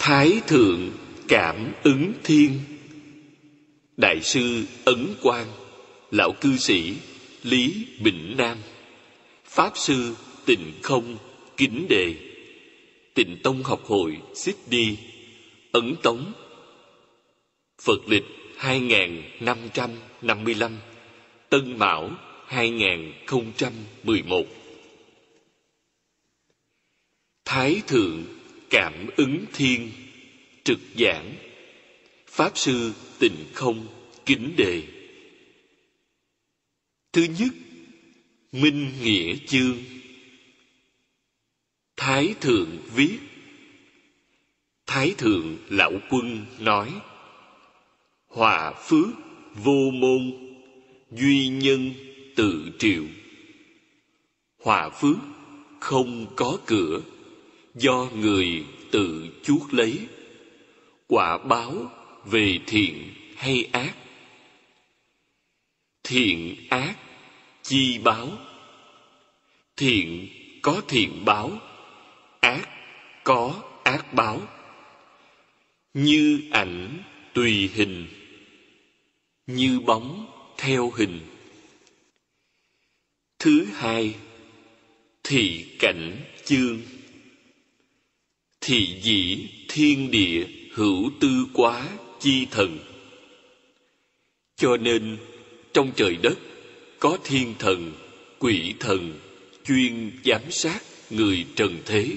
Thái thượng cảm ứng thiên. Đại sư Ấn Quang, lão cư sĩ Lý Bỉnh Nam, pháp sư Tịnh Không Kính Đề, Tịnh Tông Học Hội Sydney, Ấn Tống, Phật lịch 2555, Tân Mão 2011. Thái thượng cảm ứng thiên. Trực giảng pháp sư Tịnh Không Kính Đề. Thứ nhất, Minh Nghĩa chương. Thái thượng viết: Thái thượng lão quân nói: Họa phước vô môn, duy nhân tự triệu. Họa phước không có cửa, do người tự chuốc lấy. Quả báo về thiện hay ác. Thiện ác chi báo. Thiện có thiện báo, ác có ác báo. Như ảnh tùy hình, như bóng theo hình. Thứ hai, thị cảnh chương. Thị dĩ thiên địa hữu tư quá chi thần. Cho nên trong trời đất có thiên thần, quỷ thần chuyên giám sát người trần thế.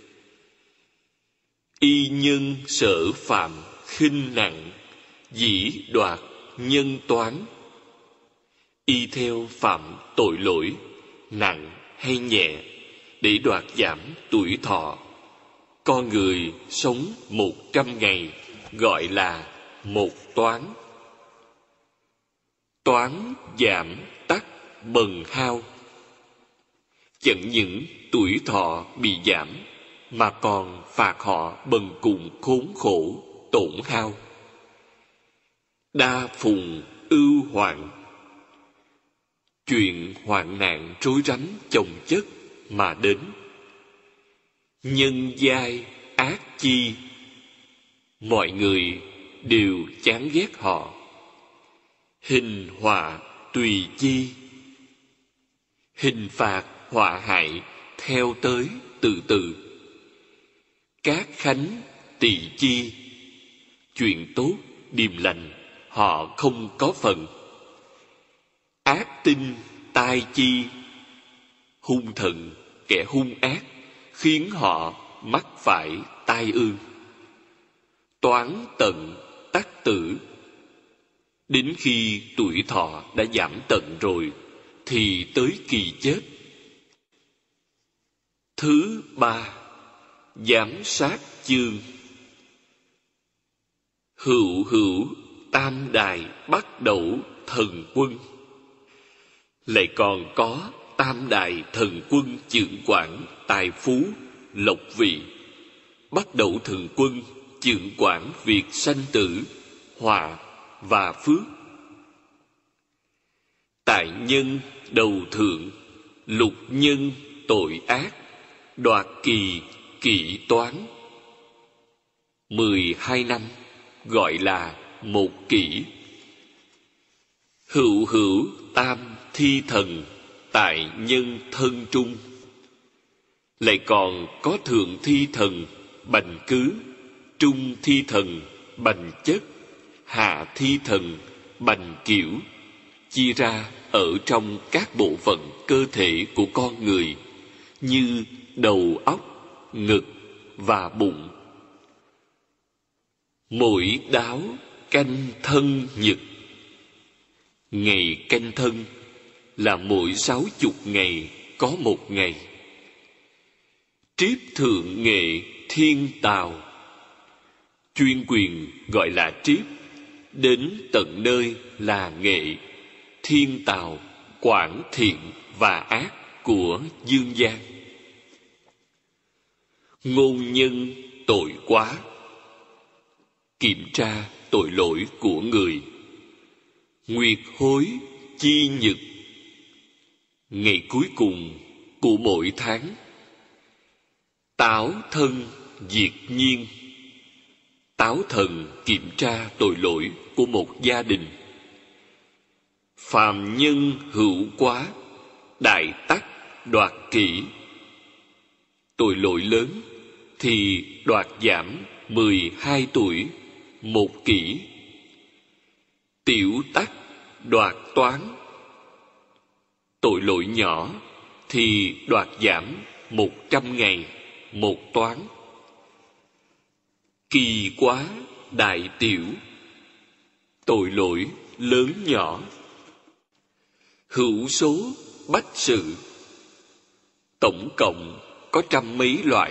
Y nhân sở phạm khinh nặng, dĩ đoạt nhân toán. Y theo phạm tội lỗi nặng hay nhẹ để đoạt giảm tuổi thọ. Con người sống 100 ngày gọi là một toán. Toán giảm tắc bần hao. Chẳng những tuổi thọ bị giảm, mà còn phạt họ bần cùng khốn khổ, tổn hao. Đa phùng ưu hoạn. Chuyện hoạn nạn rối rắm chồng chất mà đến. Nhân giai ác chi. Mọi người đều chán ghét họ. Hình họa tùy chi. Hình phạt họa hại theo tới từ từ. Các khánh tỳ chi. Chuyện tốt điềm lành họ không có phần. Ác tinh tai chi. Hung thần kẻ hung ác khiến họ mắc phải tai ương. Toán tận tắc tử. Đến khi tuổi thọ đã giảm tận rồi thì tới kỳ chết. Thứ ba, giám sát chương. Hữu hữu tam đài bắt đầu thần quân. Lại còn có tam đại thần quân chưởng quản tài phú, lộc vị. Bắt đầu thần quân chưởng quản việc sanh tử, họa và phước. Tại nhân đầu thượng, lục nhân tội ác, đoạt kỳ kỵ toán. 12 năm gọi là một kỷ. Hữu hữu tam thi thần tại nhân thân trung. Lại còn có thượng thi thần bành cứ, trung thi thần bành chất, hạ thi thần bành kiểu, chia ra ở trong các bộ phận cơ thể của con người như đầu óc, ngực và bụng. Mỗi đáo canh thân nhật. Ngày canh thân là mỗi 60 ngày có một ngày. Triếp thượng nghệ thiên tào. Chuyên quyền gọi là triếp, đến tận nơi là nghệ, thiên tào, quản thiện và ác của dương gian. Ngôn nhân tội quá. Kiểm tra tội lỗi của người. Nguyệt hối chi nhật. Ngày cuối cùng của mỗi tháng. Táo thân diệt nhiên. Táo thần kiểm tra tội lỗi của một gia đình. Phàm nhân hữu quá, đại tắc đoạt kỷ. Tội lỗi lớn thì đoạt giảm 12 tuổi, 1 kỷ. Tiểu tắc đoạt toán. Tội lỗi nhỏ thì đoạt giảm 100 ngày, 1 toán. Kỳ quá đại tiểu. Tội lỗi lớn nhỏ. Hữu số bách sự. Tổng cộng có trăm mấy loại.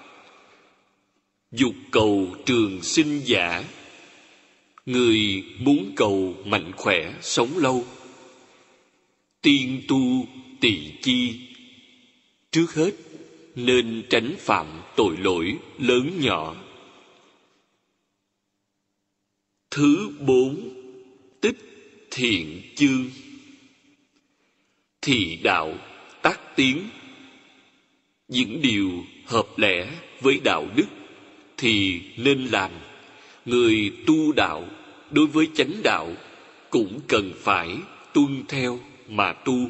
Dục cầu trường sinh giả. Người muốn cầu mạnh khỏe sống lâu. Tiên tu tỳ chi. Trước hết nên tránh phạm tội lỗi lớn nhỏ. Thứ 4. Tích thiện chương. Thị đạo tác tiến. Những điều hợp lẽ với đạo đức thì nên làm. Người tu đạo đối với chánh đạo cũng cần phải tuân theo mà tu.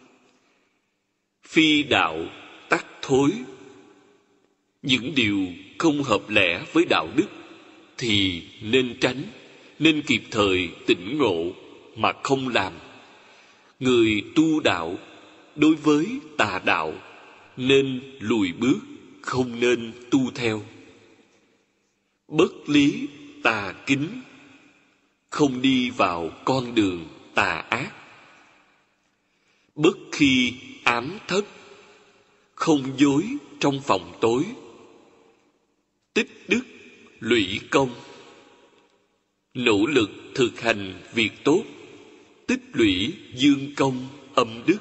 Phi đạo tắc thối. Những điều không hợp lẽ với đạo đức thì nên tránh, nên kịp thời tỉnh ngộ mà không làm. Người tu đạo đối với tà đạo nên lùi bước, không nên tu theo. Bất lý tà kính. Không đi vào con đường tà ác. Bất khi ám thất. Không dối trong phòng tối. Tích đức lũy công. Nỗ lực thực hành việc tốt, tích lũy dương công âm đức.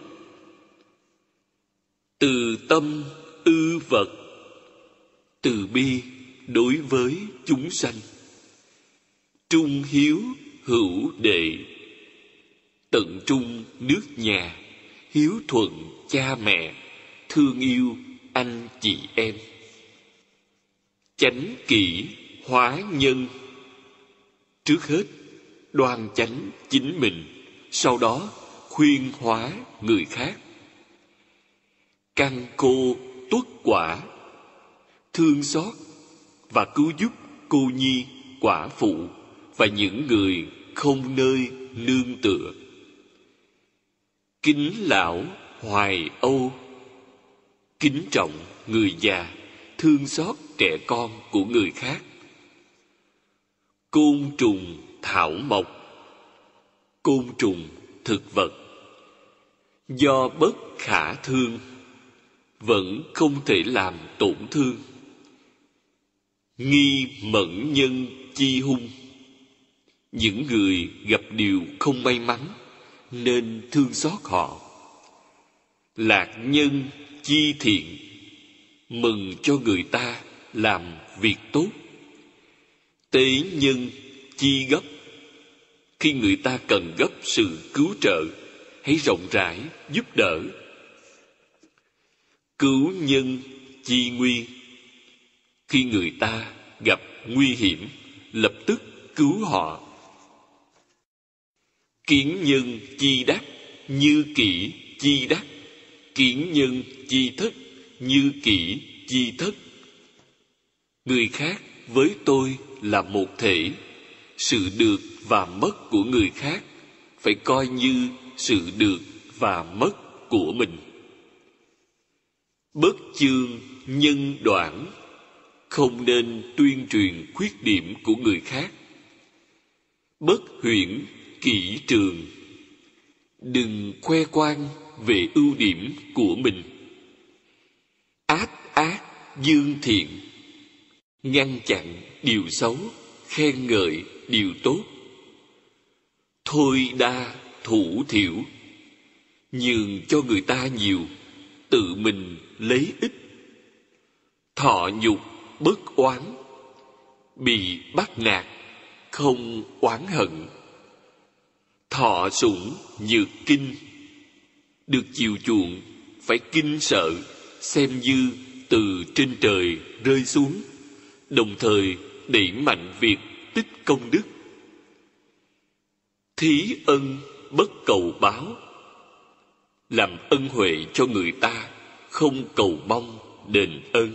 Từ tâm ư vật. Từ bi đối với chúng sanh. Trung hiếu hữu đệ. Tận trung nước nhà. Hiếu thuận cha mẹ. Thương yêu anh chị em. Chánh kỷ hóa nhân. Trước hết đoan chánh chính mình, sau đó khuyên hóa người khác. Căn cô tuất quả. Thương xót và cứu giúp cô nhi, quả phụ và những người không nơi nương tựa. Kính lão hoài âu. Kính trọng người già, thương xót trẻ con của người khác. Côn trùng thảo mộc. Côn trùng thực vật. Do bất khả thương, vẫn không thể làm tổn thương. Nghi mẫn nhân chi hung. Những người gặp điều không may mắn nên thương xót họ. Lạc nhân chi thiện. Mừng cho người ta làm việc tốt. Tế nhân chi gấp. Khi người ta cần gấp sự cứu trợ, hãy rộng rãi giúp đỡ. Cứu nhân chi nguy. Khi người ta gặp nguy hiểm, lập tức cứu họ. Kiến nhân chi đắc. Như kỷ chi đắc. Kiến nhân chi thất. Như kỷ chi thất. Người khác với tôi là một thể. Sự được và mất của người khác phải coi như sự được và mất của mình. Bất chương nhân đoạn. Không nên tuyên truyền khuyết điểm của người khác. Bất huyễn kỷ trường. Đừng khoe khoang về ưu điểm của mình. Ác ác dương thiện. Ngăn chặn điều xấu, khen ngợi điều tốt. Thôi đa thủ thiểu. Nhường cho người ta nhiều, tự mình lấy ít. Thọ nhục bất oán. Bị bắt nạt không oán hận. Thọ sủng nhược kinh. Được chiều chuộng phải kinh sợ, xem như từ trên trời rơi xuống, đồng thời đẩy mạnh việc tích công đức. Thí ân bất cầu báo, làm ân huệ cho người ta, không cầu mong đền ơn.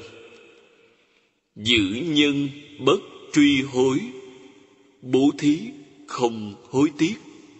Giữ nhân bất truy hối, bố thí không hối tiếc.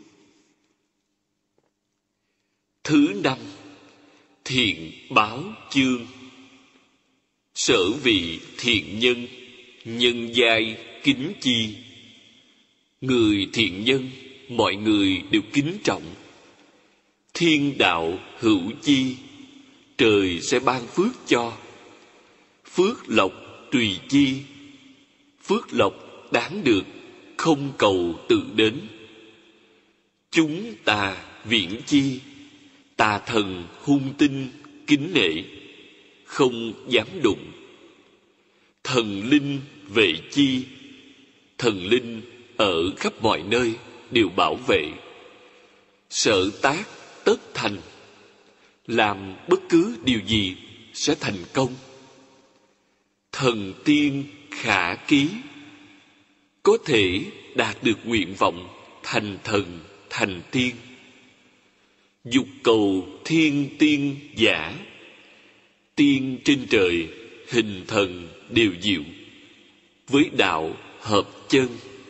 Thứ năm, thiện báo chương. Sở vị thiện nhân, nhân giai kính chi. Người thiện nhân mọi người đều kính trọng. Thiên đạo hữu chi, trời sẽ ban phước cho. Phước lộc tùy chi, phước lộc đáng được, không cầu tự đến. Chúng tà viễn chi, tà thần hung tinh kính nể, không dám đụng. Thần linh vệ chi, thần linh ở khắp mọi nơi đều bảo vệ. Sở tác tất thành, làm bất cứ điều gì sẽ thành công. Thần tiên khả ký, có thể đạt được nguyện vọng thành thần thành tiên. Dục cầu thiên tiên giả, tiên trên trời hình thần đều diệu, với đạo hợp chân.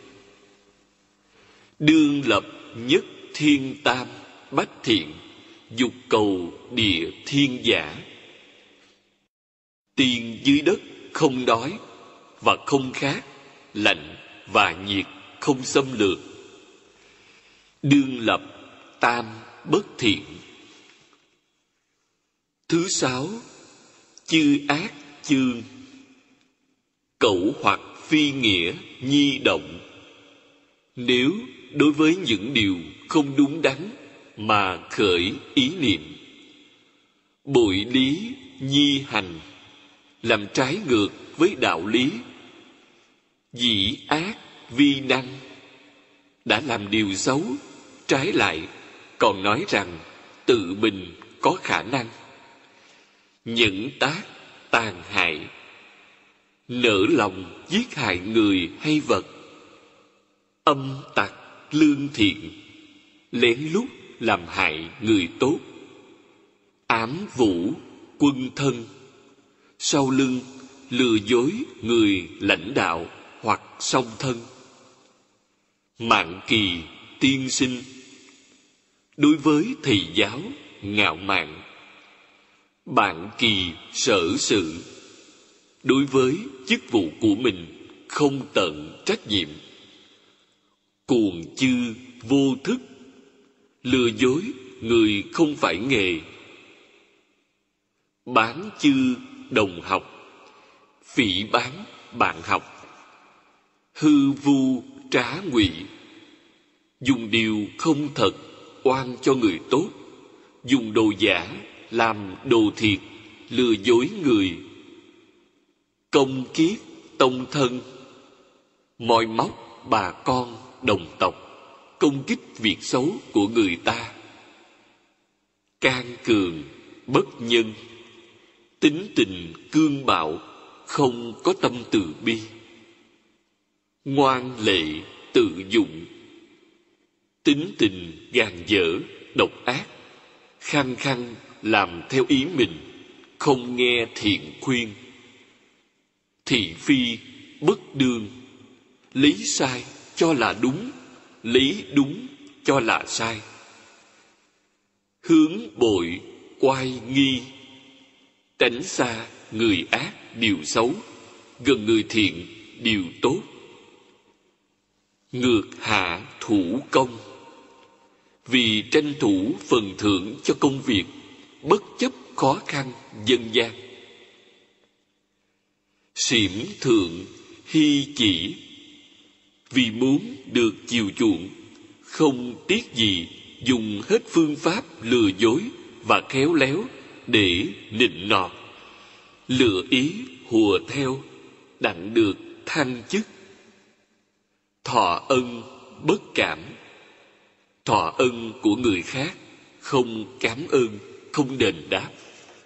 Đương lập nhất thiên tam bách thiện, dục cầu địa thiên giả. Tiên dưới đất không đói và không khát, lạnh và nhiệt không xâm lược. Đương lập tam bất thiện. Thứ sáu, chư ác chương. Cẩu hoặc phi nghĩa nhi động. Nếu đối với những điều không đúng đắn mà khởi ý niệm, bội lý nhi hành, làm trái ngược với đạo lý, dĩ ác vi năng, đã làm điều xấu, trái lại còn nói rằng tự mình có khả năng. Nhẫn tác tàn hại, nỡ lòng giết hại người hay vật. Âm tặc lương thiện, lén lút làm hại người tốt. Ám vũ quân thân, sau lưng lừa dối người lãnh đạo hoặc song thân. Mạn kỳ tiên sinh, đối với thầy giáo ngạo mạn. Bạn kỳ sở sự, đối với chức vụ của mình không tận trách nhiệm. Cuồng chư vô thức, lừa dối người không phải nghề. Bán chư đồng học, phỉ báng bạn học. Hư vu trá ngụy, dùng điều không thật oan cho người tốt. Dùng đồ giả làm đồ thiệt, lừa dối người. Công kiết tông thân, moi móc bà con đồng tộc, công kích việc xấu của người ta. Can cường bất nhân, tính tình cương bạo, không có tâm từ bi. Ngoan lệ tự dụng, tính tình gàn dở độc ác, khăng khăng làm theo ý mình, không nghe thiện khuyên. Thị phi bất đương, lý sai cho là đúng, lý đúng cho là sai. Hướng bội oai nghi, tránh xa người ác điều xấu, gần người thiện điều tốt. Ngược hạ thủ công, vì tranh thủ phần thưởng cho công việc, bất chấp khó khăn dân gian. Xỉm thượng hy chỉ, vì muốn được chiều chuộng, không tiếc gì dùng hết phương pháp lừa dối và khéo léo để nịnh nọt, lựa ý hùa theo, đặng được thăng chức. Thọ ân bất cảm, thọ ân của người khác, không cảm ơn, không đền đáp.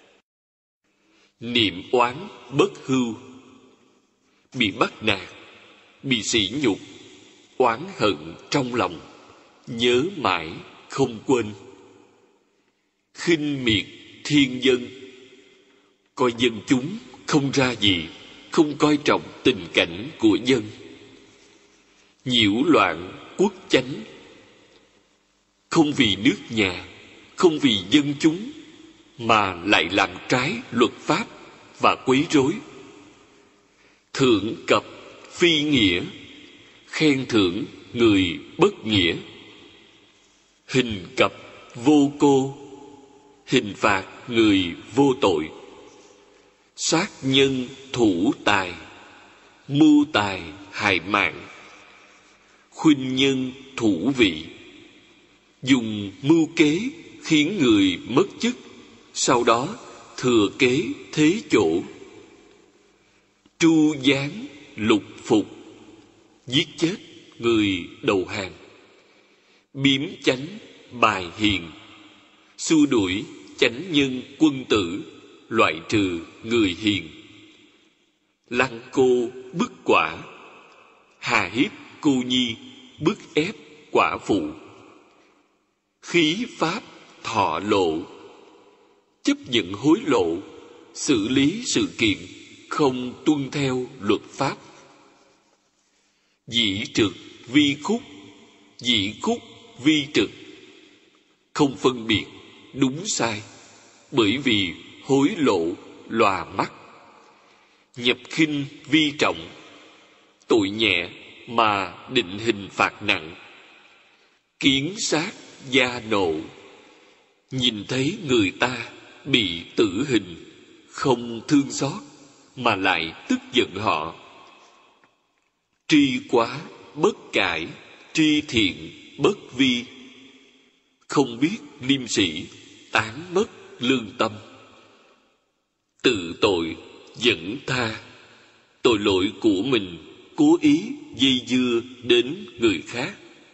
Niệm oán bất hưu, bị bắt nạt bị sỉ nhục, oán hận trong lòng, nhớ mãi không quên. Khinh miệt thiên dân, coi dân chúng không ra gì, không coi trọng tình cảnh của dân. Nhiễu loạn quốc chánh, không vì nước nhà, không vì dân chúng, mà lại làm trái luật pháp và quấy rối. Thượng cập phi nghĩa, khen thưởng người bất nghĩa. Hình cập vô cô, hình phạt người vô tội. Sát nhân thủ tài, mưu tài hại mạng. Khuynh nhân thủ vị, dùng mưu kế khiến người mất chức, sau đó thừa kế thế chỗ. Tru gián lục phục, giết chết người đầu hàng. Biếm chánh bài hiền, xua đuổi chánh nhân quân tử, loại trừ người hiền. Lăng cô bức quả, hà hiếp cô nhi, bức ép quả phụ. Khí pháp thọ lộ, chấp nhận hối lộ, xử lý sự kiện không tuân theo luật pháp. Dĩ trực vi khúc, dĩ khúc vi trực, không phân biệt đúng sai, bởi vì hối lộ lòa mắt. Nhập khinh vi trọng, tội nhẹ mà định hình phạt nặng. Kiến sát gia nộ, nhìn thấy người ta bị tử hình, không thương xót mà lại tức giận họ. Tri quá bất cải, tri thiện bất vi, không biết liêm sĩ, tán mất lương tâm. Tự tội dẫn tha, tội lỗi của mình cố ý dây dưa đến người khác.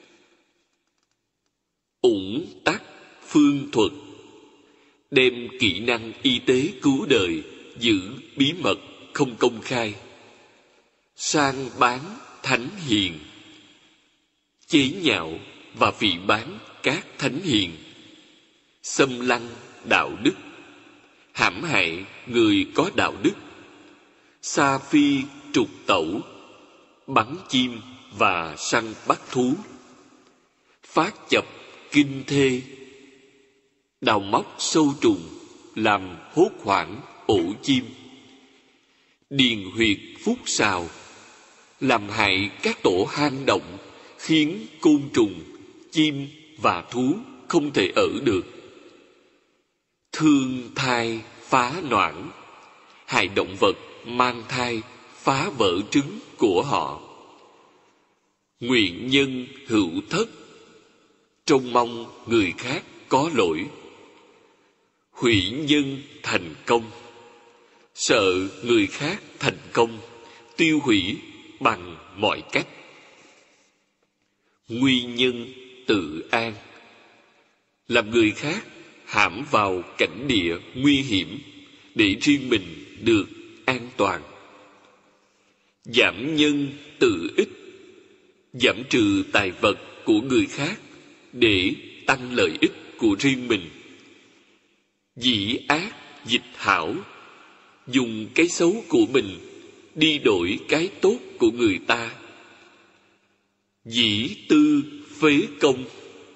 Ủng tắc phương thuật, đem kỹ năng y tế cứu đời giữ bí mật không công khai. Sang bán thánh hiền, chế nhạo và phỉ báng các thánh hiền. Xâm lăng đạo đức, hãm hại người có đạo đức. Sa phi trục tẩu, bắn chim và săn bắt thú. Phát chập kinh thê, đào móc sâu trùng, làm hốt hoảng ổ chim. Điền huyệt phúc sào, làm hại các tổ hang động, khiến côn trùng, chim và thú không thể ở được. Thương thai phá noãn, hại động vật mang thai, phá vỡ trứng của họ. Nguyện nhân hữu thất, trông mong người khác có lỗi. Hủy nhân thành công, sợ người khác thành công, tiêu hủy bằng mọi cách. Nguy nhân tự an, làm người khác hãm vào cảnh địa nguy hiểm để riêng mình được an toàn. Giảm nhân tự ích, giảm trừ tài vật của người khác để tăng lợi ích của riêng mình. Dĩ ác dịch hảo, dùng cái xấu của mình đi đổi cái tốt của người ta. Dĩ tư phế công,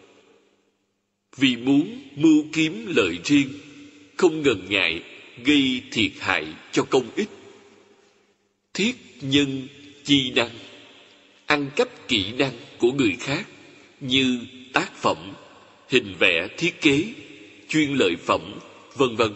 vì muốn mưu kiếm lợi riêng, không ngần ngại gây thiệt hại cho công ích. Thiết nhân chi năng, ăn cắp kỹ năng của người khác như tác phẩm, hình vẽ thiết kế, chuyên lợi phẩm, vân vân.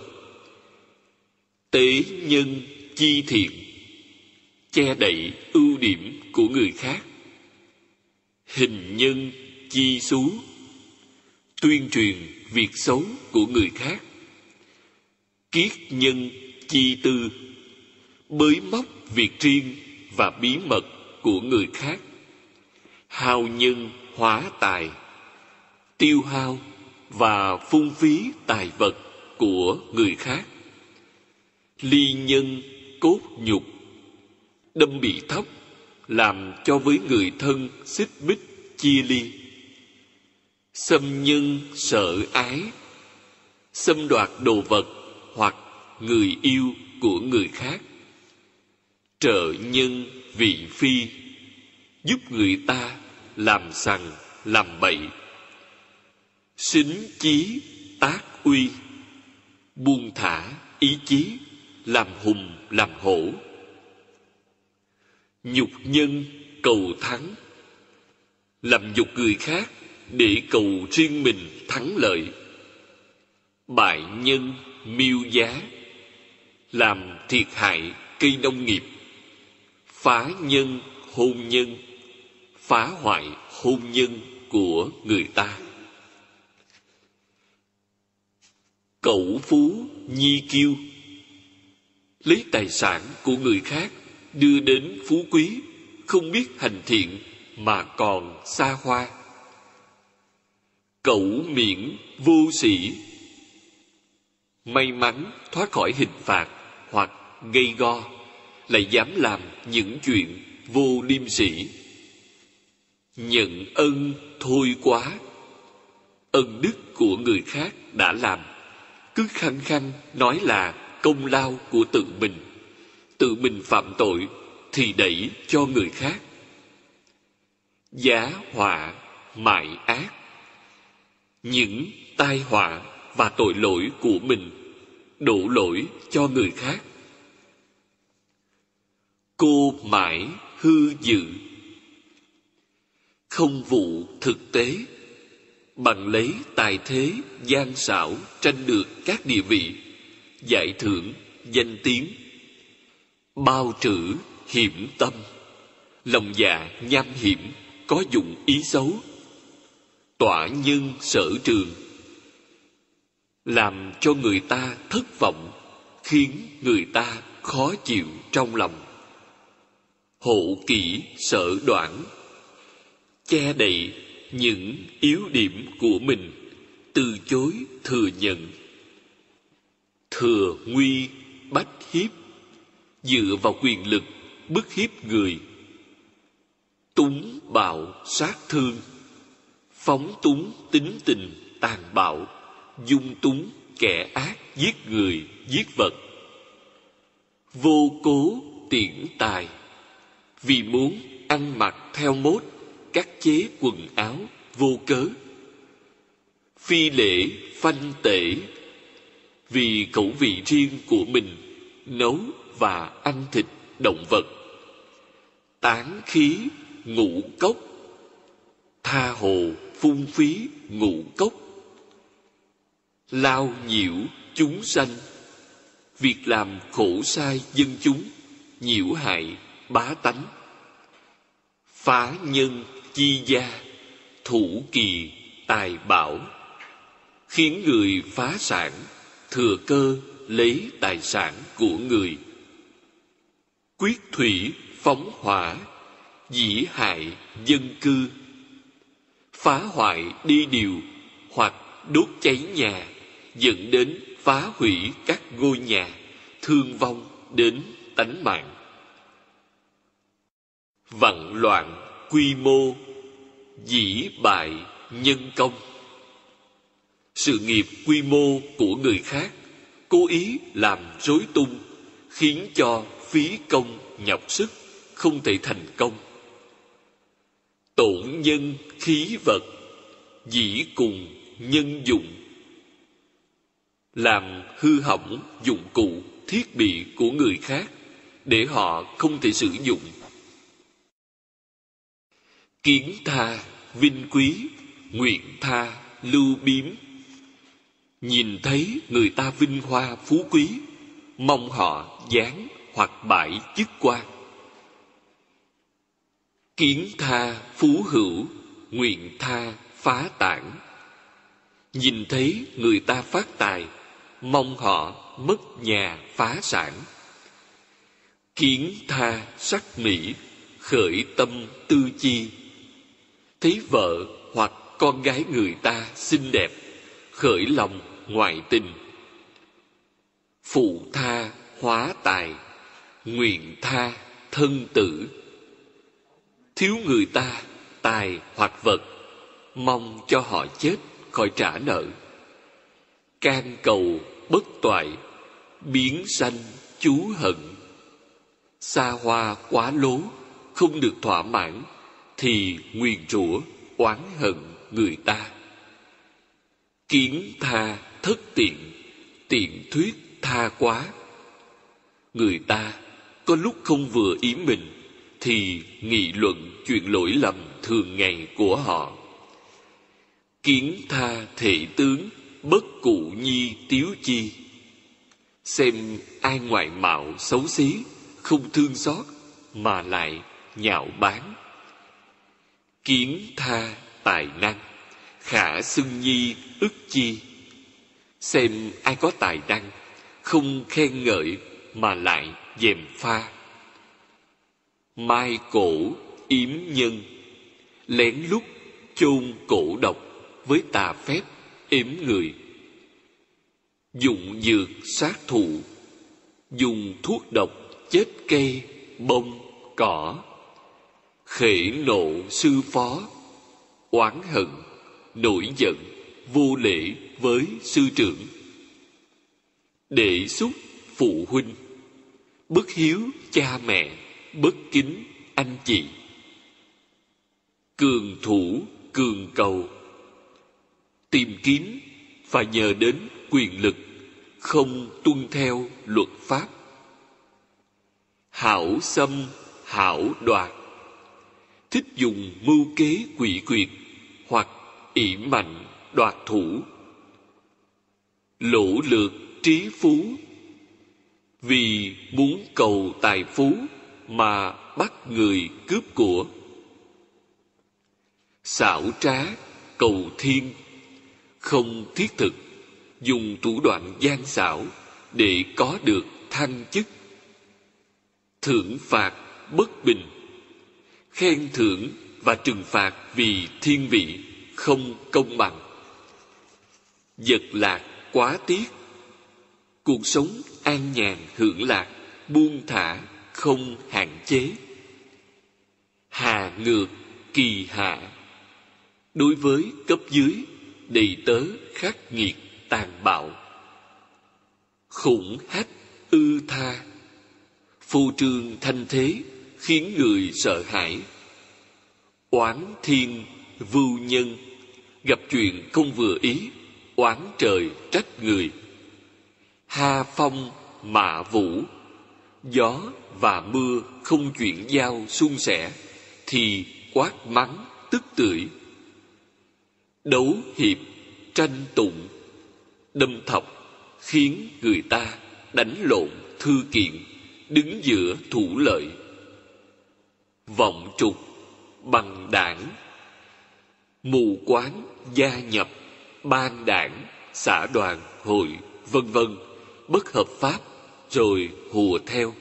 Tế nhân chi thiện, che đậy ưu điểm của người khác. Hình nhân chi xú, tuyên truyền việc xấu của người khác. Kiết nhân chi tư, bới móc việc riêng và bí mật của người khác. Hao nhân hóa tài, tiêu hao và phung phí tài vật của người khác. Ly nhân cốt nhục, đâm bị thóc, làm cho với người thân xích mích chia ly. Xâm nhân sợ ái, xâm đoạt đồ vật hoặc người yêu của người khác. Trợ nhân vị phi, giúp người ta làm sằng làm bậy. Sính chí tác uy, buông thả ý chí, làm hùng làm hổ. Nhục nhân cầu thắng, làm nhục người khác để cầu riêng mình thắng lợi. Bại nhân mưu giá, làm thiệt hại cây nông nghiệp. Phá nhân hôn nhân, phá hoại hôn nhân của người ta. Cẩu phú nhi kiêu, lấy tài sản của người khác đưa đến phú quý, không biết hành thiện mà còn xa hoa. Cẩu miễn vô sĩ, may mắn thoát khỏi hình phạt hoặc gây go, lại dám làm những chuyện vô liêm sỉ. Nhận ân thôi quá, ân đức của người khác đã làm, cứ khăng khăng nói là công lao của tự mình phạm tội thì đẩy cho người khác. Giá họa mại ác, những tai họa và tội lỗi của mình đổ lỗi cho người khác. Cô mãi hư dự, không vụ thực tế, bằng lấy tài thế gian xảo tranh được các địa vị, giải thưởng danh tiếng. Bao trữ hiểm tâm, lòng dạ nham hiểm, có dụng ý xấu. Tỏa nhân sở trường, làm cho người ta thất vọng, khiến người ta khó chịu trong lòng. Hộ kỷ sở đoản, che đậy những yếu điểm của mình, từ chối thừa nhận. Thừa nguy bách hiếp, dựa vào quyền lực bức hiếp người. Túng bạo sát thương, phóng túng tính tình tàn bạo, dung túng kẻ ác giết người giết vật. Vô cố tiễn tài, vì muốn ăn mặc theo mốt, cắt chế quần áo vô cớ. Phi lễ phanh tể, vì khẩu vị riêng của mình nấu và ăn thịt động vật. Tán khí ngũ cốc, tha hồ phung phí ngũ cốc. Lao nhiễu chúng sanh, việc làm khổ sai dân chúng, nhiễu hại bá tánh. Phá nhân chi gia, thủ kỳ tài bảo, khiến người phá sản, thừa cơ lấy tài sản của người. Quyết thủy phóng hỏa, dĩ hại dân cư, phá hoại đi điều hoặc đốt cháy nhà, dẫn đến phá hủy các ngôi nhà, thương vong đến tánh mạng. Vặn loạn quy mô, dĩ bại nhân công. Sự nghiệp quy mô của người khác cố ý làm rối tung, khiến cho phí công nhọc sức, không thể thành công. Tổn nhân khí vật, dĩ cùng nhân dụng. Làm hư hỏng dụng cụ, thiết bị của người khác để họ không thể sử dụng. Kiến tha vinh quý, nguyện tha lưu biếm. Nhìn thấy người ta vinh hoa phú quý, mong họ giáng hoặc bãi chức quan. Kiến tha phú hữu, nguyện tha phá tản. Nhìn thấy người ta phát tài, mong họ mất nhà phá sản. Kiến tha sắc mỹ, khởi tâm tư chi. Thấy vợ hoặc con gái người ta xinh đẹp, khởi lòng ngoại tình. Phụ tha hóa tài, nguyện tha thân tử. thiếu người ta tài hoặc vật, mong cho họ chết khỏi trả nợ. Can cầu bất toại, biến sanh chú hận. Xa hoa quá lố, không được thỏa mãn, thì nguyền rủa oán hận người ta. Kiến tha thất tiện, tiện thuyết tha quá. Người ta có lúc không vừa ý mình thì nghị luận chuyện lỗi lầm thường ngày của họ. Kiến tha thể tướng, bất cụ nhi tiếu chi. Xem ai ngoại mạo xấu xí, không thương xót mà lại nhạo báng. Kiến tha tài năng, khả xưng nhi ức chi. Xem ai có tài năng, không khen ngợi mà lại gièm pha. Mai cổ yếm nhân, lén lút chôn cổ độc với tà phép ếm người. Dụng dược sát thủ, dùng thuốc độc chết cây, bông, cỏ. Khể nộ sư phó, oán hận, nổi giận, vô lễ với sư trưởng. Đệ xúc phụ huynh, bất hiếu cha mẹ, bất kính anh chị. Cường thủ cường cầu, tìm kiếm và nhờ đến quyền lực, không tuân theo luật pháp. Hảo xâm, hảo đoạt, thích dùng mưu kế quỷ quyệt hoặc ỷ mạnh đoạt thủ. Lỗ lược trí phú, vì muốn cầu tài phú mà bắt người cướp của. Xảo trá cầu thiên, không thiết thực, dùng thủ đoạn gian xảo để có được thăng chức. Thưởng phạt bất bình, khen thưởng và trừng phạt vì thiên vị không công bằng. Vật lạc quá tiếc, cuộc sống an nhàn hưởng lạc, buông thả không hạn chế. Hà ngược kỳ hạ, đối với cấp dưới đầy tớ khắc nghiệt tàn bạo. Khủng hách ư tha, phô trương thanh thế khiến người sợ hãi. Oán thiên vưu nhân, gặp chuyện không vừa ý, oán trời trách người. Ha phong mạ vũ, gió và mưa không chuyển giao suôn sẻ, thì quát mắng tức tưởi. Đấu hiệp tranh tụng, đâm thọc khiến người ta đánh lộn thư kiện, đứng giữa thủ lợi. Vọng trục bằng đảng, mù quáng gia nhập ban đảng, xã đoàn, hội, vân vân, bất hợp pháp rồi hùa theo.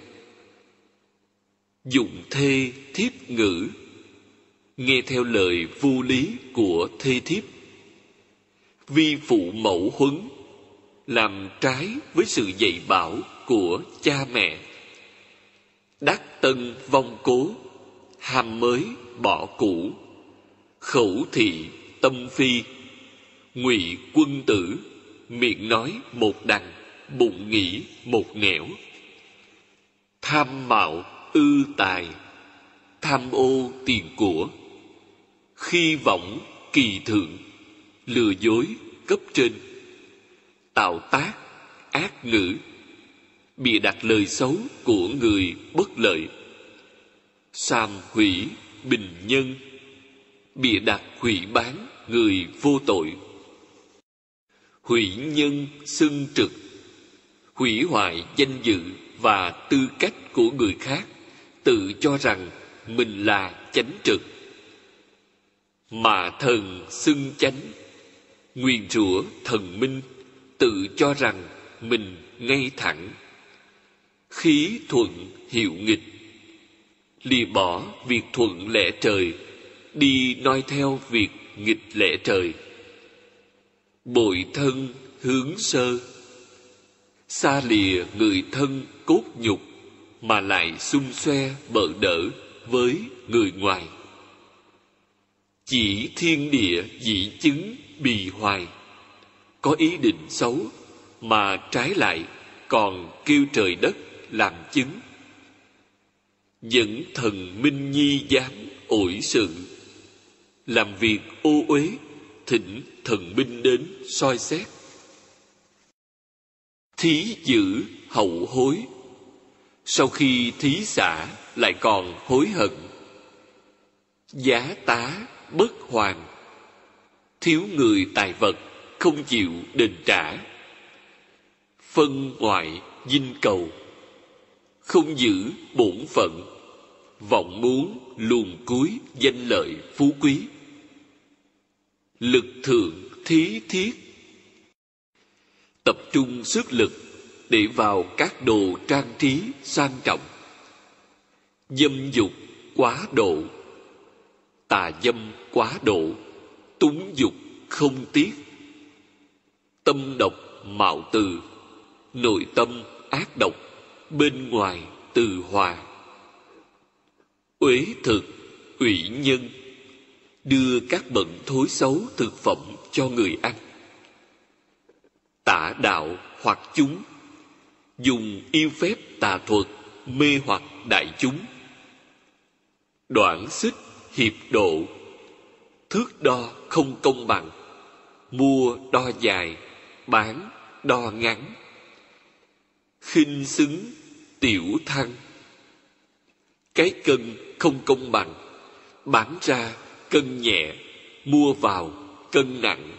Dụng thê thiếp ngữ, nghe theo lời vô lý của thê thiếp. Vi phụ mẫu huấn, làm trái với sự dạy bảo của cha mẹ. Đắc tân vong cố, ham mới bỏ cũ. Khẩu thị tâm phi, ngụy quân tử, miệng nói một đằng, bụng nghĩ một nẻo. Tham mạo ư tài, tham ô tiền của. Khi võng kỳ thượng, lừa dối cấp trên. Tạo tác ác ngữ, bịa đặt lời xấu của người bất lợi. Sàm hủy bình nhân, bịa đặt hủy bán người vô tội. Hủy nhân xưng trực, hủy hoại danh dự và tư cách của người khác, tự cho rằng mình là chánh trực. Mạ thần xưng chánh, nguyền rủa thần minh, tự cho rằng mình ngay thẳng. Khí thuận hiệu nghịch, lìa bỏ việc thuận lẽ trời, đi noi theo việc nghịch lẽ trời. Bội thân hướng sơ, xa lìa người thân cốt nhục mà lại xung xoe bợ đỡ với người ngoài. chỉ thiên địa dĩ chứng bì hoài, có ý định xấu mà trái lại còn kêu trời đất làm chứng. Dẫn thần minh nhi giám ổi sự, làm việc ô uế, thỉnh thần minh đến soi xét. Thí dữ hậu hối, sau khi thí xả lại còn hối hận. Giá tá bất hoàn, thiếu người tài vật không chịu đền trả. Phân ngoại dinh cầu, không giữ bổn phận, vọng muốn luồn cuối danh lợi phú quý. Lực thượng thí thiết, tập trung sức lực để vào các đồ trang trí sang trọng. Dâm dục quá độ, tà dâm quá độ, túng dục không tiếc. Tâm độc mạo từ, nội tâm ác độc, bên ngoài từ hòa. Uế thực, ủy nhân, đưa các bận thối xấu thực phẩm cho người ăn. Tả đạo hoặc chúng, dùng yêu phép tà thuật mê hoặc đại chúng. Đoạn xích hiệp độ, thước đo không công bằng, mua đo dài, bán đo ngắn. Khinh xứng tiểu thăng, cái cân không công bằng, bán ra cân nhẹ, mua vào cân nặng.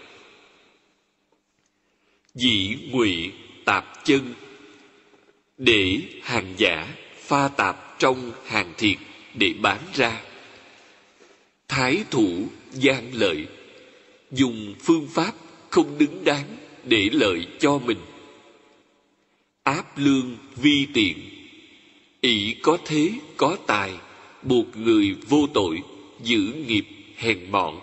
Dĩ ngụy tạp chân, để hàng giả pha tạp trong hàng thiệt để bán ra. Thái thủ gian lợi, dùng phương pháp không đứng đắn để lợi cho mình. Áp lương vi tiện, ỷ có thế có tài, buộc người vô tội giữ nghiệp hèn mọn.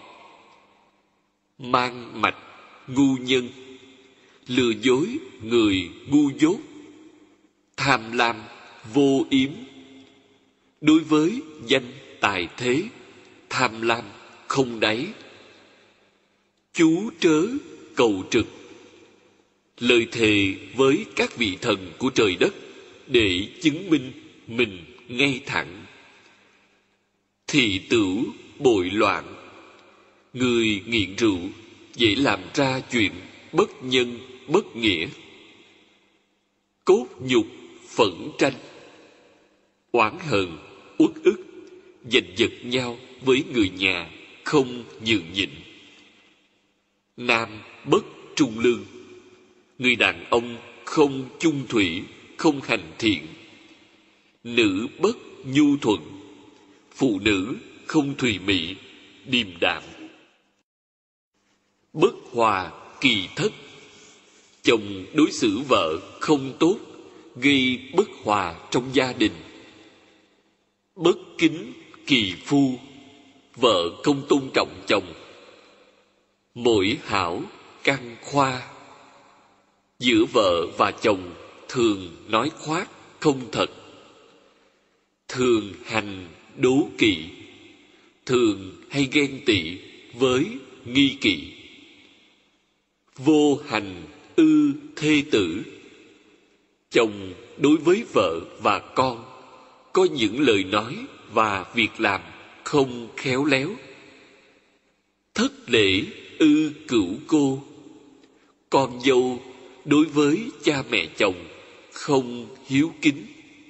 Mang mạch ngu nhân, lừa dối người ngu dốt. Tham lam vô yếm, đối với danh tài thế, tham lam không đáy. Chú trớ cầu trực, lời thề với các vị thần của trời đất để chứng minh mình ngay thẳng. Thị tửu bội loạn, người nghiện rượu dễ làm ra chuyện bất nhân bất nghĩa. Cốt nhục phẫn tranh, oán hờn uất ức, giành giật nhau với người nhà không nhường nhịn. Nam bất trung lương, người đàn ông không chung thủy, không hành thiện. Nữ bất nhu thuận, phụ nữ không thùy mị, điềm đạm. Bất hòa kỳ thất, chồng đối xử vợ không tốt, gây bất hòa trong gia đình. Bất kính kỳ phu, vợ không tôn trọng chồng. Mỗi hảo căn khoa, giữa vợ và chồng thường nói khoác không thật. Thường hành đố kỵ, thường hay ghen tị với nghi kỵ. Vô hành ư thê tử, chồng đối với vợ và con có những lời nói và việc làm không khéo léo. Thất lễ ư cửu cô, con dâu đối với cha mẹ chồng không hiếu kính.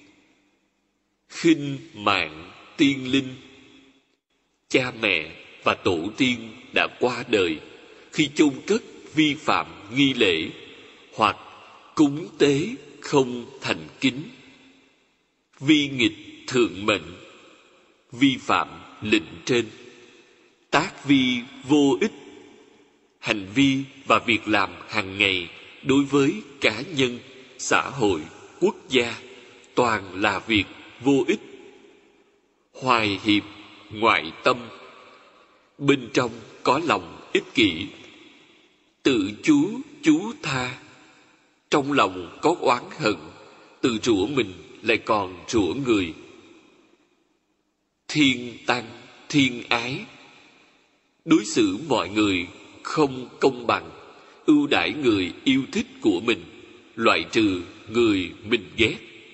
Khinh mạng tiên linh, cha mẹ và tổ tiên đã qua đời, khi chôn cất vi phạm nghi lễ hoặc cúng tế không thành kính. Vi nghịch thượng mệnh, vi phạm lệnh trên. Tác vi vô ích, hành vi và việc làm hàng ngày đối với cá nhân, xã hội, quốc gia toàn là việc vô ích. Hoài hiệp ngoại tâm, bên trong có lòng ích kỷ. Tự chú tha, trong lòng có oán hận, tự rủa mình lại còn rủa người. Thiên tăng thiên ái, đối xử mọi người không công bằng, ưu đãi người yêu thích của mình, loại trừ người mình ghét.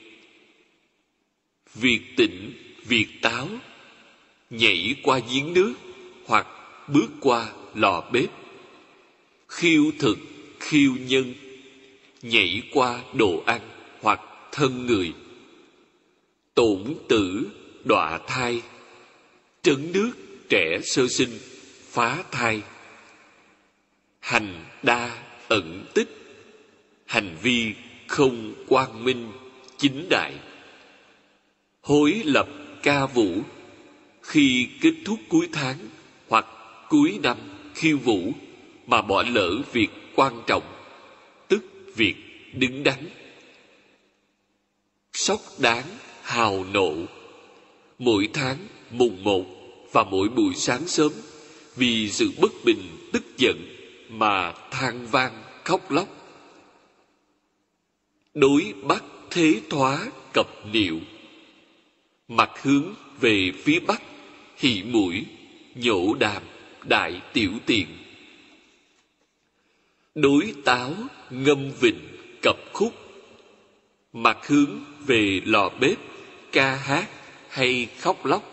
Việc tịnh, việc táo, nhảy qua giếng nước hoặc bước qua lò bếp, khiêu thực, khiêu nhân, nhảy qua đồ ăn hoặc thân người, tổn tử, đọa thai, trấn nước trẻ sơ sinh, phá thai, hành đa ẩn tích, hành vi không quang minh chính đại, hối lập ca vũ, khi kết thúc cuối tháng hoặc cuối năm khiêu vũ mà bỏ lỡ việc quan trọng, tức việc đứng đắn. Sóc đáng hào nộ, mỗi tháng mùng 1 và mỗi buổi sáng sớm vì sự bất bình tức giận mà than van khóc lóc. Đối bắc thế thoá cập niệu, mặt hướng về phía bắc, hị mũi, nhổ đàm, đại tiểu tiện. Đối táo ngâm vịnh cập khúc, mặt hướng về lò bếp, ca hát hay khóc lóc.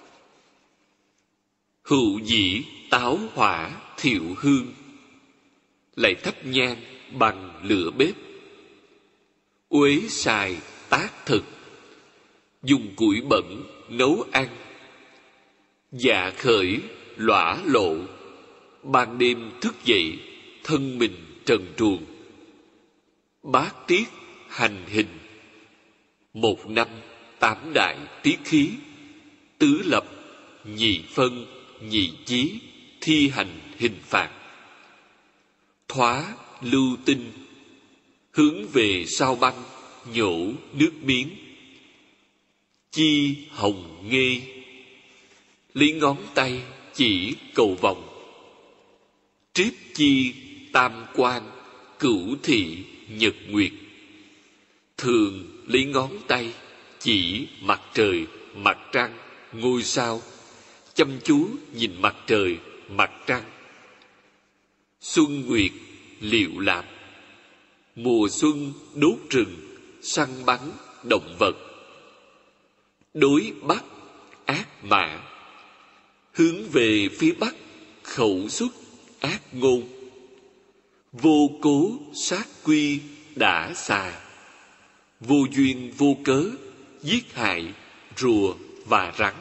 Hữu dĩ táo hỏa thiệu hương, lại thắp nhang bằng lửa bếp. Uế xài tác thực, dùng củi bẩn nấu ăn. Dạ khởi lõa lộ, ban đêm thức dậy thân mình trần truồng. Bát tiết hành hình, 1 năm 8 đại tiết khí, tứ lập, nhị phân, nhị chí, thi hành hình phạt. Thoá lưu tinh, hướng về sao băng, nhổ nước miếng. Chi hồng nghê, lấy ngón tay chỉ cầu vòng. Triếp chi tam quan, cửu thị nhật nguyệt, thường lấy ngón tay chỉ mặt trời, mặt trăng, ngôi sao, chăm chú nhìn mặt trời, mặt trăng. Xuân nguyệt liệu lạp, mùa xuân đốt rừng, săn bắn động vật. Đối bắc ác mạ, hướng về phía bắc, khẩu xuất ác ngôn. Vô cố sát quy đã xà, vô duyên vô cớ giết hại rùa và rắn.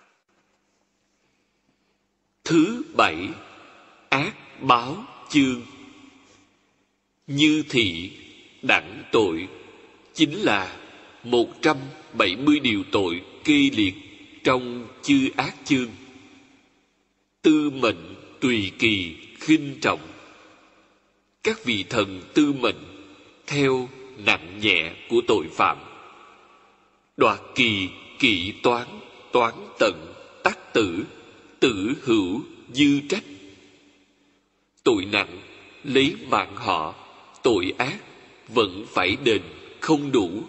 Thứ 7. Ác báo chương. Như thị đẳng tội chính là 170 điều tội kê liệt trong chư ác chương. Tư mệnh tùy kỳ khinh trọng, các vị thần tư mệnh theo nặng nhẹ của tội phạm. Đoạt kỳ kỵ toán, toán tận, tắc tử, tử hữu dư trách. Tội nặng lấy mạng họ, tội ác vẫn phải đền không đủ.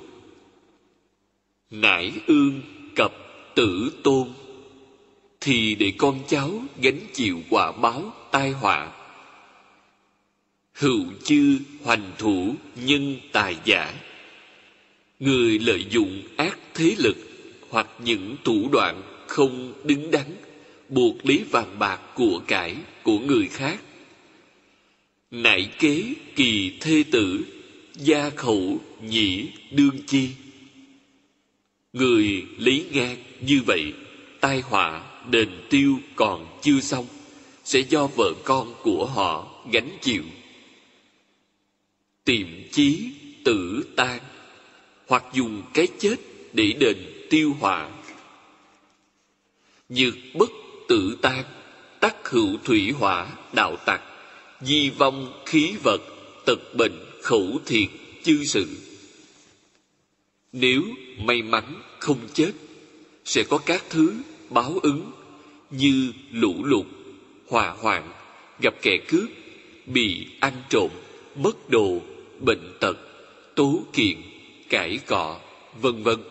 Nải ương cập tử tôn, thì để con cháu gánh chịu quả báo tai họa. Hữu chư hoành thủ nhân tài giả, người lợi dụng ác thế lực hoặc những thủ đoạn không đứng đắn buộc lấy vàng bạc của cải của người khác. Nại kế kỳ thê tử, gia khẩu nhĩ đương chi. Người lấy ngang như vậy, tai họa đền tiêu còn chưa xong, sẽ do vợ con của họ gánh chịu. Tiệm chí tử tan, hoặc dùng cái chết để đền tiêu họa. Nhược bất tử tan, tắc hữu thủy hỏa đạo tặc, di vong khí vật, tật bệnh khẩu thiệt chư sự. Nếu may mắn không chết, sẽ có các thứ báo ứng như lũ lụt, hỏa hoạn, gặp kẻ cướp, bị ăn trộm, mất đồ, bệnh tật, tố kiện, cãi cọ, vân vân.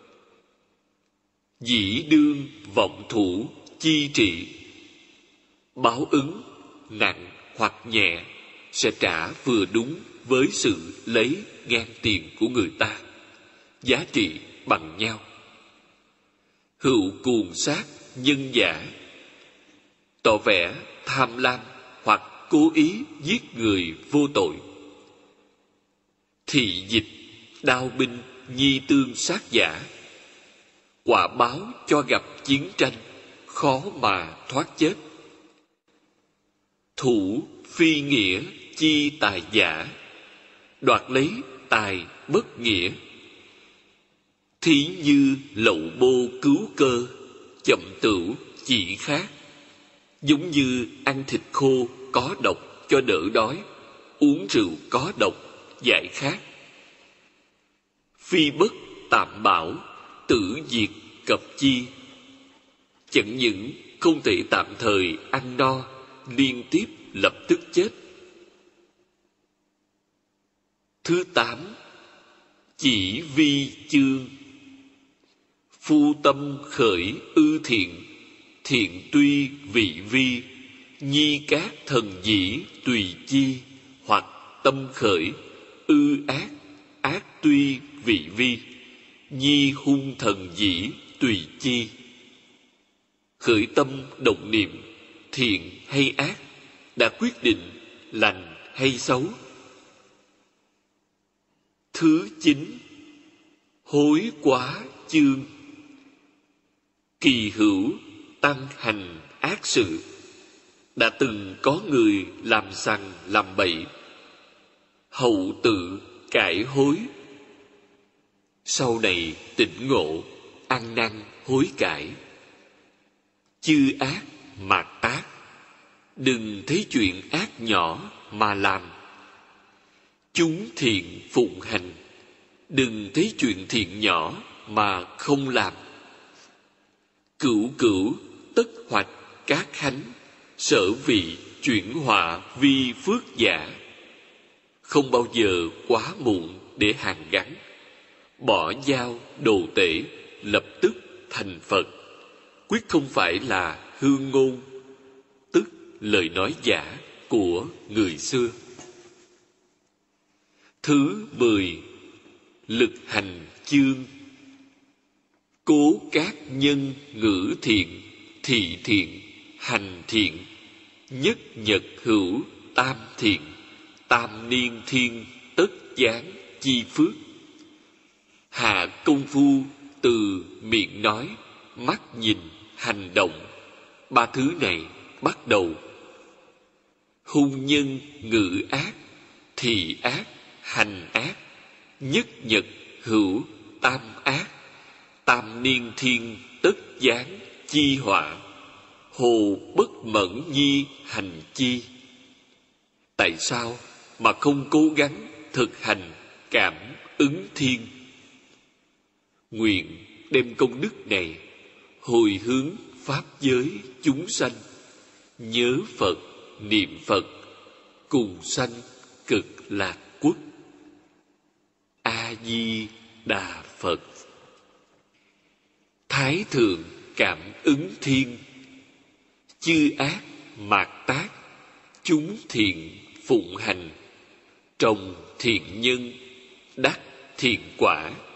Dĩ đương vọng thủ chi trị, Báo ứng nặng hoặc nhẹ sẽ trả vừa đúng với sự lấy ngang tiền của người ta, giá trị bằng nhau. Hữu cuồng sát nhân giả, tỏ vẻ tham lam hoặc cố ý giết người vô tội. Thị dịch đao binh nhi tương sát giả, quả báo cho gặp chiến tranh, khó mà thoát chết. Thủ phi nghĩa chi tài giả, đoạt lấy tài bất nghĩa. Thí như lậu bô cứu cơ, chậm tửu chỉ khác. Giống như ăn thịt khô có độc cho đỡ đói, uống rượu có độc giải khát. Phi bất tạm bảo, tử diệt cập chi. Chẳng những không thể tạm thời ăn no, liên tiếp lập tức chết. Thứ 8. Chỉ vi chương. Phu tâm khởi ư thiện, thiện tuy vị vi. Nhi các thần dĩ tùy chi, hoặc tâm khởi ư ác, ác tuy vị vi. Nhi hung thần dĩ tùy chi. Khởi tâm động niệm, thiện hay ác, đã quyết định lành hay xấu. Thứ 9. Hối quá chương. Kỳ hữu tăng hành ác sự, đã từng có người làm sằng làm bậy, hậu tự cải hối. Sau này tỉnh ngộ, ăn năn hối cải. Chư ác mạt tác, đừng thấy chuyện ác nhỏ mà làm. Chúng thiện phụng hành, đừng thấy chuyện thiện nhỏ mà không làm. Cửu cửu tất hoạch các khánh, sở vị chuyển họa vi phước giả. Không bao giờ quá muộn để hàn gắn. Bỏ dao đồ tể, lập tức thành Phật. Quyết không phải là hương ngôn, tức lời nói giả của người xưa. Thứ 10. Lực hành chương. Cố các nhân ngữ thiện, thị thiện, hành thiện. Nhất nhật hữu tam thiện, tam niên thiên tất giáng chi phước. Hạ công phu từ miệng nói, mắt nhìn, hành động. 3 thứ này bắt đầu. Hung nhân ngữ ác, thị ác, hành ác. Nhất nhật hữu tam ác, tam niên thiên tất giáng chi họa. Hồ bất mẫn nhi hành chi. Tại sao mà không cố gắng thực hành cảm ứng thiên? Nguyện đem công đức này hồi hướng pháp giới chúng sanh, nhớ Phật, niệm Phật, cùng sanh cực lạc quốc. A Di Đà Phật. Thái thượng cảm ứng thiên. Chư ác mạt tác, chúng thiện phụng hành. Trồng thiện nhân, đắc thiện quả.